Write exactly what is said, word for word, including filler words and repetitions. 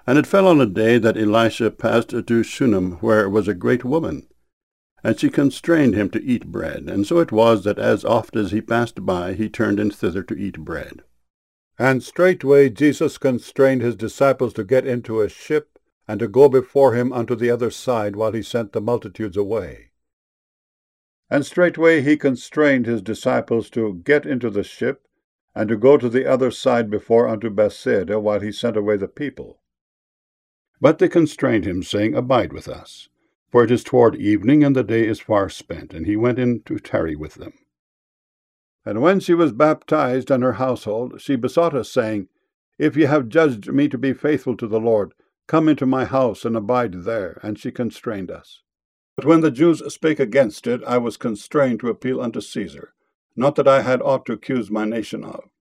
And it fell on a day that Elisha passed to Shunem, where was a great woman. And she constrained him to eat bread. And so it was that as oft as he passed by, he turned in thither to eat bread. And straightway Jesus constrained his disciples to get into a ship, and to go before him unto the other side, while he sent the multitudes away. And straightway he constrained his disciples to get into the ship, and to go to the other side before unto Bethsaida, while he sent away the people. But they constrained him, saying, Abide with us, for it is toward evening, and the day is far spent. And he went in to tarry with them. And when she was baptized and her household, she besought us, saying, If ye have judged me to be faithful to the Lord, come into my house and abide there. And she constrained us. But when the Jews spake against it, I was constrained to appeal unto Caesar, not that I had aught to accuse my nation of.